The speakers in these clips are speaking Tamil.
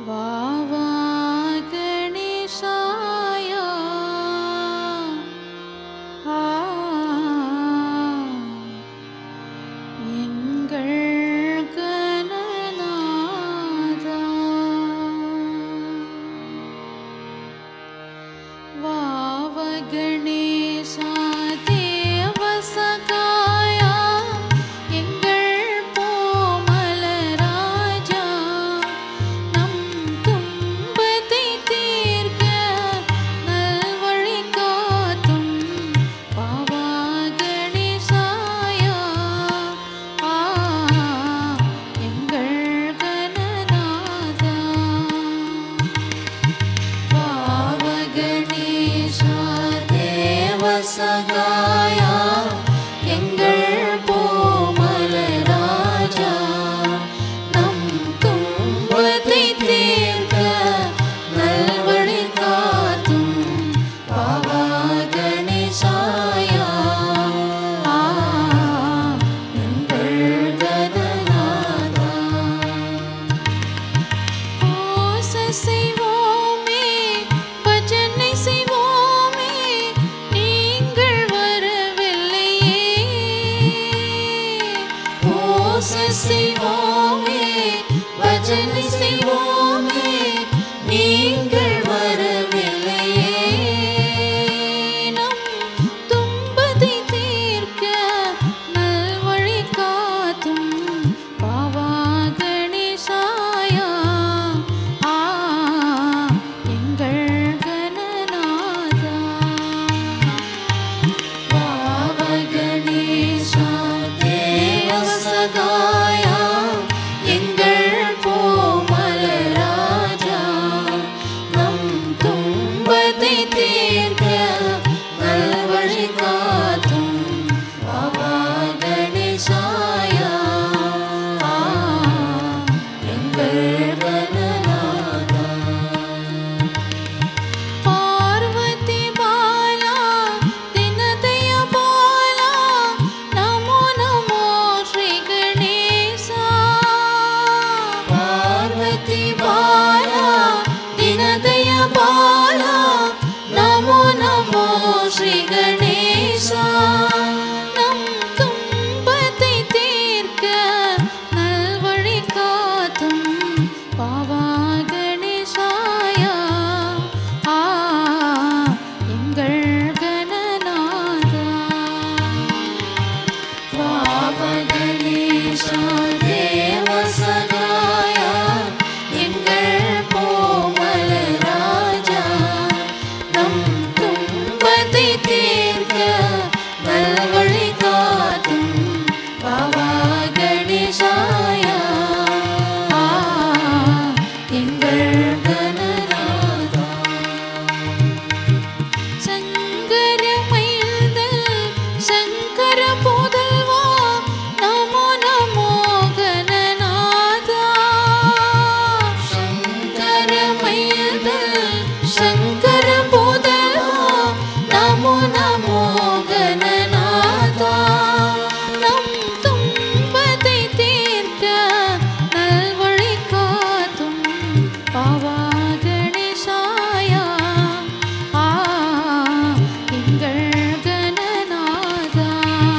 வாவா கணேசாயா எங்கள் கணநாதா வாவ கணேசா தேவசகாயா எங்கள் போமலராஜா நம் துன்பத்தை தீர்க்க நல்வழி காத்தும் வாவா கணேசாயா எங்கள் கணநாதா வாவ கணேசா தேவசகாயா எங்கள் போமலராஜா நம் துன்பத்தை தீர்க்க நல்வழி காத்தும் வாவா கணேசாயா எங்கள் கணநாதா ஓச செய்வோமே பஜனை செய்வோமே நீங்கள் வரவில்லையே ஓச செய்வோமே பஜனை செய்வோமே நீங்கள் வரவில்லையே நம் துன்பத்தை தீர்க்க நல்வழி காத்தும் வாவா கணேசாயா எங்கள் கணநாதா வாவ கணேசா தேவசகாயா எங்கள் போமலராஜா நம் துன்பத்தை தீர்க்க நல்வழி காத்தும் வாவா கணேசாயா எங்கள் கணநாதா பார்வதி பாலா தினதய பாலா நமோ நமோ ஸ்ரீ கணேசா பார்வதி பாலா தினதய பாலா நமோ நமோ ஸ்ரீ கணேசா நம் துன்பத்தை தீர்க்க நல்வழி காத்தும் வாவா கணேசாயா எங்கள் கணநாதா வாவ கணேசா தேவசகாயா எங்கள் போமலராஜா நம் துன்பத்தை தீர்க்க நல்வழி காத்தும் வாவா கணேசாயா எங்கள் கணநாதா சங்கர மயில்தல் சங்கர புதல்வா நமோ நமோ கணநாதா சங்கர மயில்தல் சங்கர புதல்வா நமோ நமோ கணநாதா நம் துன்பத்தை தீர்க்க நல்வழி காத்தும் வாவா கணேசாயா எங்கள் கணநாதா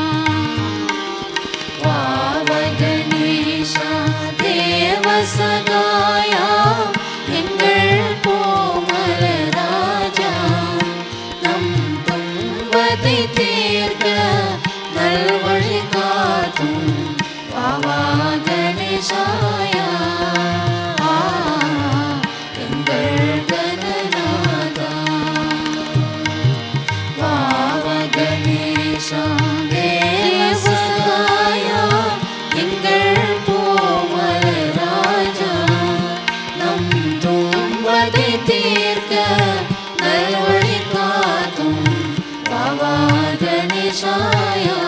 வாவ கணேசா தேவசகாயா எங்கள் போமலராஜா நம் துன்பத்தை தீர்க்க நல்வழி காத்தும் வாவா கணேசாயா எங்கள் கணநாதா வாவ கணேசா தேவசகாயா எங்கள் போமலராஜா நம் துன்பத்தை தீர்க்க நல்வழி காத்தும் வாவா கணேசாயா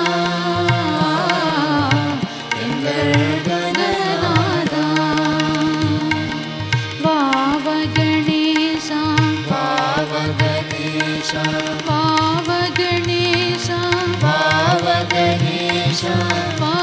எங்கள் கணநாதா வாவ கணேசா வாவ கணேசா வாவ கணேசா வாவ கணேசா